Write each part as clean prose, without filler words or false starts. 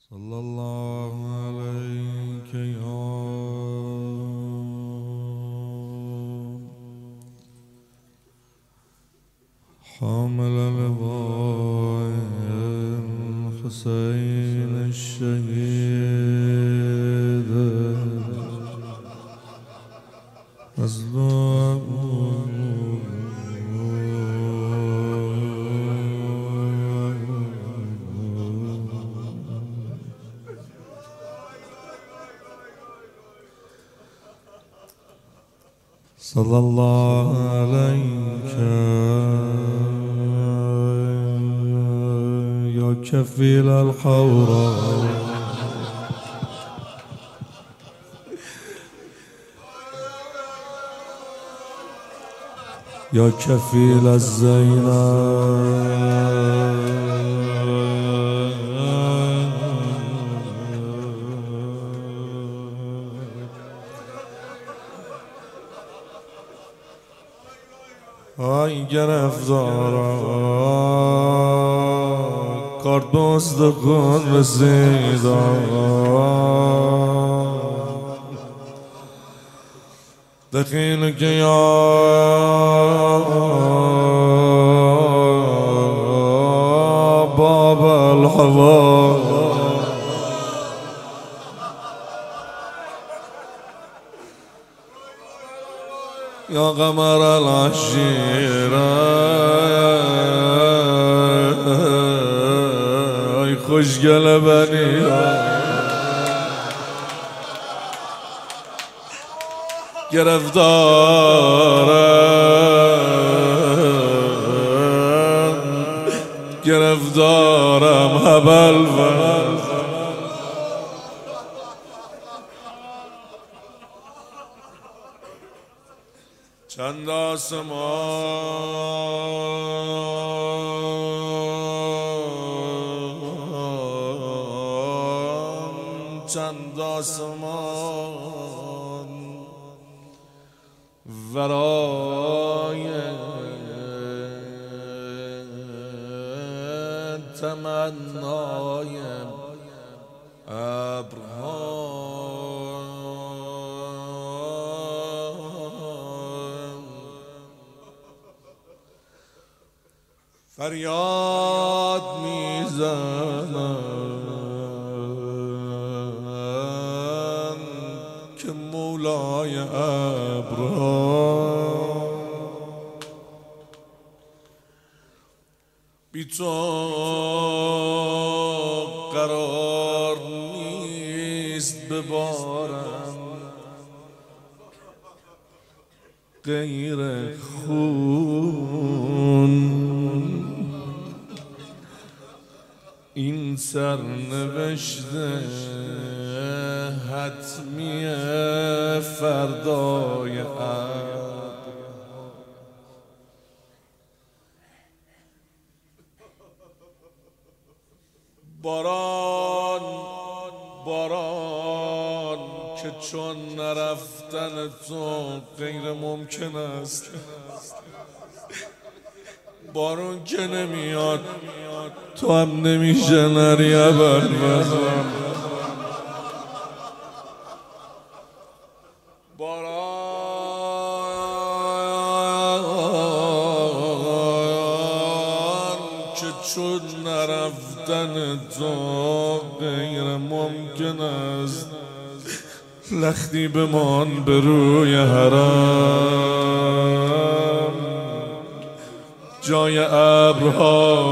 صلى الله عليك يا حامل لواء الحسين الشهيد مظلوم صلى الله عليك يا كفيل الحوراء يا كفيل الزينب ای گرفتارا کار دست کن رسیدم دخیل که یا باب الحوا یا قمر العشیره ای خوشگل بنی گرفتارم هبل چند آسمان چند آسمان ورای تمنای ابرها فریاد میزنم که مولای ابرها بی تو قرار نیست ببارم غیر خون این سرنوشته حتمیه فردای باران باران که چون نرفتن تو غیر ممکن است بارون که نمیاد تو هم نمیشه نری ابر باران که چون نرفتن تو غیر ممکن است لختی بمان به روی حرم جای ابرها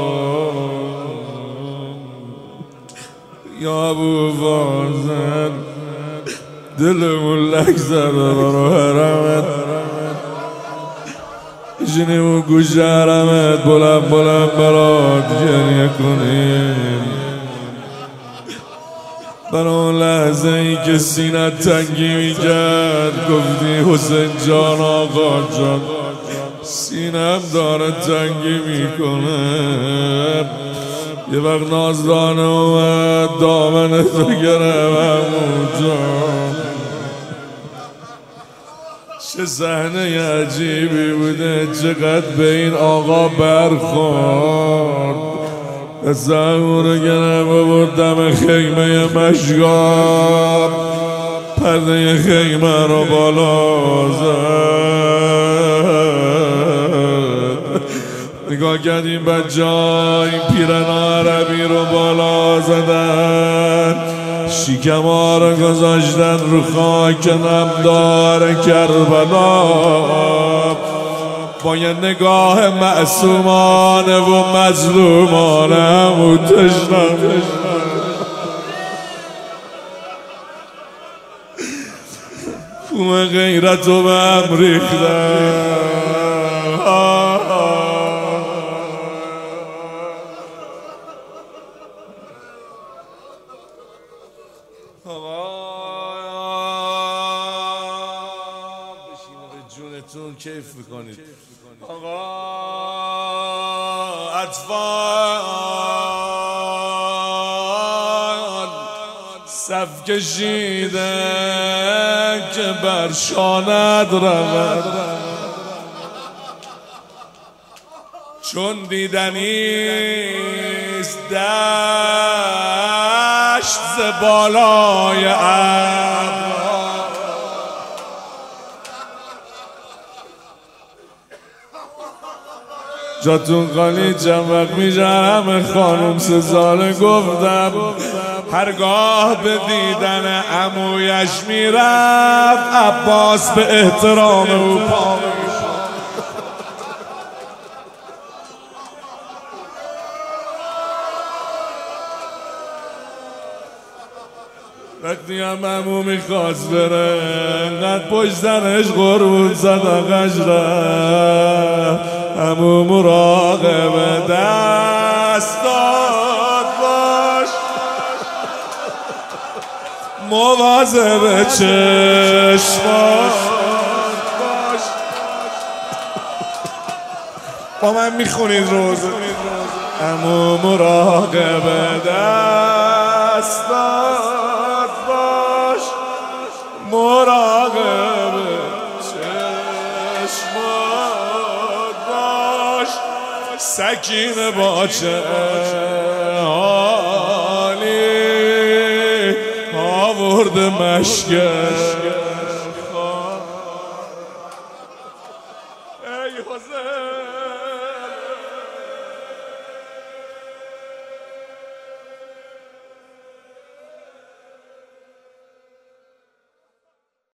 یا ابو فاضل دلمون لک زده برو حرمت جنی و گوش حرمت بلند بلند برات گریه کنیم برای اون لحظه ای که سینت تنگی میکرد گفتی حسین جان آقا جان سینم داره تنگی میکنه یه وقت نازدانه اومد دامن تو گرفت عمو جان چه صحنه عجیبی بوده چقدر به این آقا برخورد زهور گرم و بردم خیمه مشگاب پرده خیمه رو بالا زد نگاه کردیم بچه ها این پیرن عربی رو بالا زدن شیکما رو گذاشتن رو خاک نمدار کربلا با یه نگاه معصومانه و مظلومانه و تشنم خون غیرت رو به هم ریختم جونتون کیف میکنید آقا اطفال صف کشیده که بر شاند رود چون دیدنیست دشت ز بالای ابر جاتون خالی چند وقت میجرم خانم سه ساله گفتم هرگاه به دیدن عمویش میرفت عباس به احترام او پا وقتی هم عمو میخواست بره انقدر پشت زنش قربون صدقش رفت عمو مراقب دستات باش مواظب چشمات باش با من میخونید روزه عمو مراقب دستات باش مراقب چشمات باش سکینه با چه حالی آورد مشکل ای حسین